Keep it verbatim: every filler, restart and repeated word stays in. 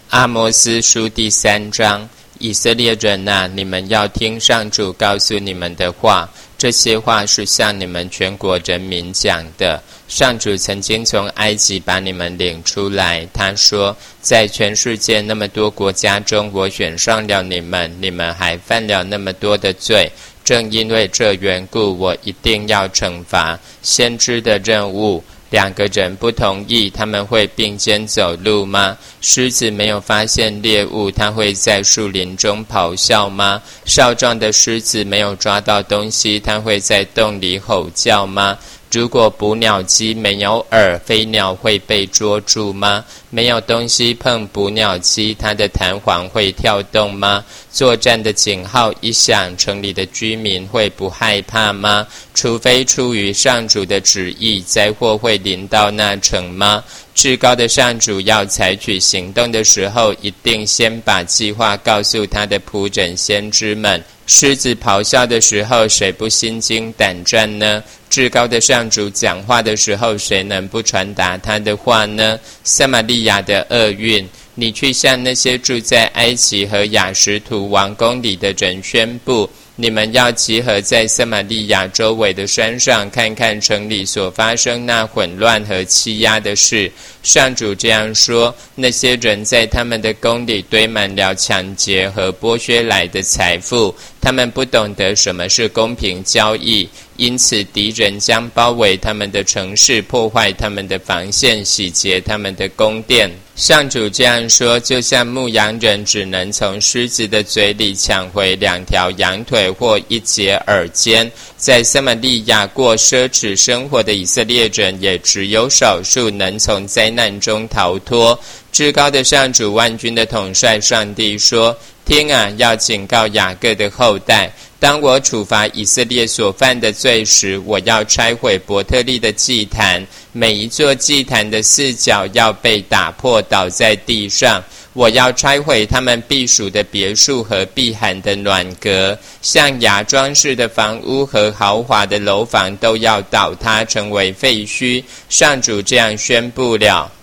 阿摩司书第三章，以色列人啊，你们要听上主告诉你们的话，这些话是向你们全国人民讲的。上主曾经从埃及把你们领出来，他说，在全世界那么多国家中，我选上了你们，你们还犯了那么多的罪。正因为这缘故，我一定要惩罚。先知的任务，两个人不同意，他们会并肩走路吗？狮子没有发现猎物，它会在树林中咆哮吗？少壮的狮子没有抓到东西，它会在洞里吼叫吗？如果捕鸟机没有饵，飞鸟会被捉住吗？没有东西碰捕鸟机，它的弹簧会跳动吗？作战的警号一响，城里的居民会不害怕吗？除非出于上主的旨意，灾祸会临到那城吗？至高的上主要采取行动的时候，一定先把计划告诉他的仆人先知们。狮子咆哮的时候，谁不心惊胆战呢？至高的上主讲话的时候，谁能不传达他的话呢？撒玛利亚的厄运，你去向那些住在埃及和亚实图王宫里的人宣布，你们要集合在撒玛利亚周围的山上，看看城里所发生那混乱和欺压的事。上主这样说，那些人在他们的宫里堆满了抢劫和剥削来的财富，他们不懂得什么是公平交易，因此敌人将包围他们的城市，破坏他们的防线，洗劫他们的宫殿。上主这样说，就像牧羊人只能从狮子的嘴里抢回两条羊腿或一节耳尖，在撒玛利亚过奢侈生活的以色列人也只有少数能从灾难中逃脱。至高的上主万军的统帅上帝说，听啊，要警告雅各的后代，当我处罚以色列所犯的罪时，我要拆毁伯特利的祭坛，每一座祭坛的四角要被打破，倒在地上。我要拆毁他们避暑的别墅和避寒的暖阁，象牙装饰的房屋和豪华的楼房都要倒塌，成为废墟。上主这样宣布了。